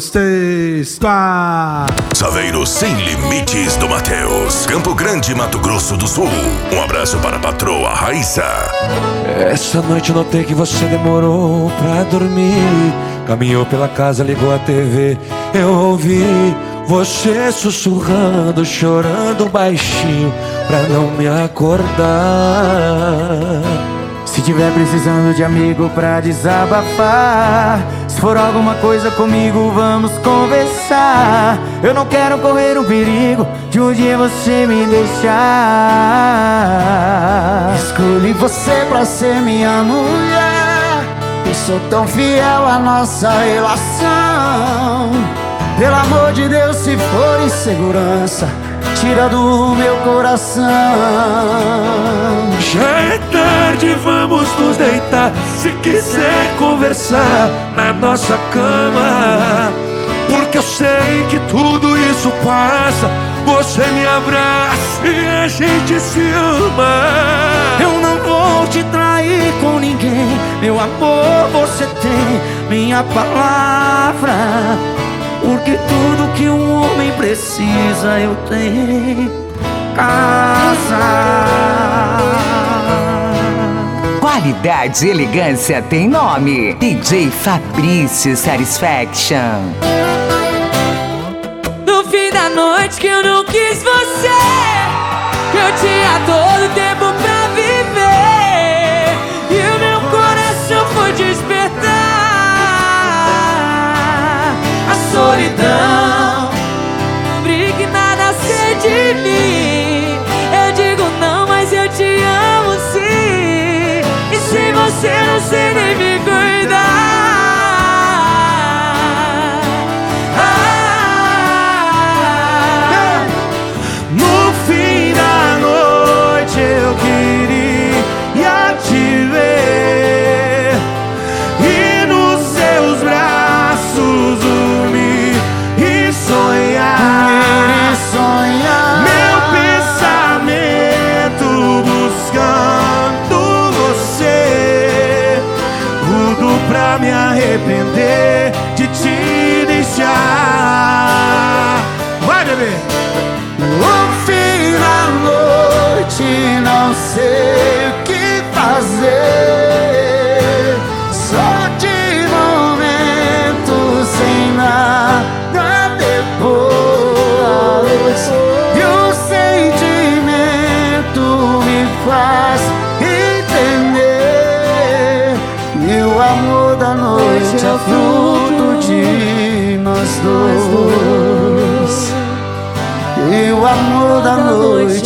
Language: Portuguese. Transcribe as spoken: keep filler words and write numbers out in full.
dois, três, quatro. Saveiro Sem Limites do Matheus, Campo Grande, Mato Grosso do Sul. Um abraço para a patroa Raíssa. Essa noite notei que você demorou pra dormir. Caminhou pela casa, ligou a T V. Eu ouvi você sussurrando, chorando baixinho pra não me acordar. Se tiver precisando de amigo pra desabafar, se for alguma coisa comigo, vamos conversar. Eu não quero correr o perigo de um dia você me deixar. Escolhi você pra ser minha mulher e sou tão fiel à nossa relação. Pelo amor de Deus, se for insegurança, tira do meu coração. Já é tarde, vamos nos deitar. Se quiser conversar na nossa cama, porque eu sei que tudo isso passa. Você me abraça e a gente se ama. Eu não vou te trair com ninguém, meu amor, você tem minha palavra. Porque tudo que um homem precisa eu tenho: casa. Qualidade e elegância tem nome. D J Fabrício Satisfaction. No fim da noite que eu não quis você, eu tinha todo tempo pra viver, e o meu coração foi despertar. A solidão obriga nada a ser de mim. Eu digo não, mas eu te amo sim. E se você não sei nem me cuidar, ah, no fim da noite eu queria te ver e nos seus braços dormir e sonhar, sonhar. Meu pensamento buscando você, tudo pra me arrepender de te deixar. Vai, bebê! No fim da noite não sei o que fazer, só de momento sem nada depois. E o sentimento me faz entender que o amor da noite é fruto de nós dois. E o amor da noite